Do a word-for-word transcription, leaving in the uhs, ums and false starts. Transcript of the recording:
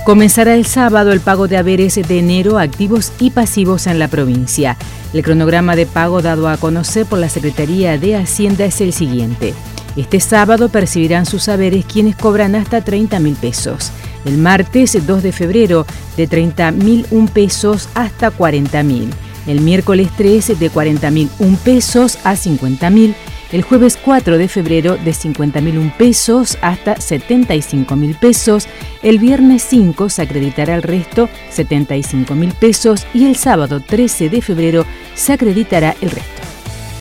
Comenzará el sábado el pago de haberes de enero activos y pasivos en la provincia. El cronograma de pago dado a conocer por la Secretaría de Hacienda es el siguiente. Este sábado percibirán sus haberes quienes cobran hasta treinta mil pesos. El martes dos de febrero de treinta mil un pesos hasta cuarenta mil. El miércoles tres de cuarenta mil un pesos a cincuenta mil. El jueves cuatro de febrero de cincuenta mil un pesos hasta setenta y cinco mil pesos. El viernes cinco se acreditará el resto, setenta y cinco mil pesos. Y el sábado trece de febrero se acreditará el resto.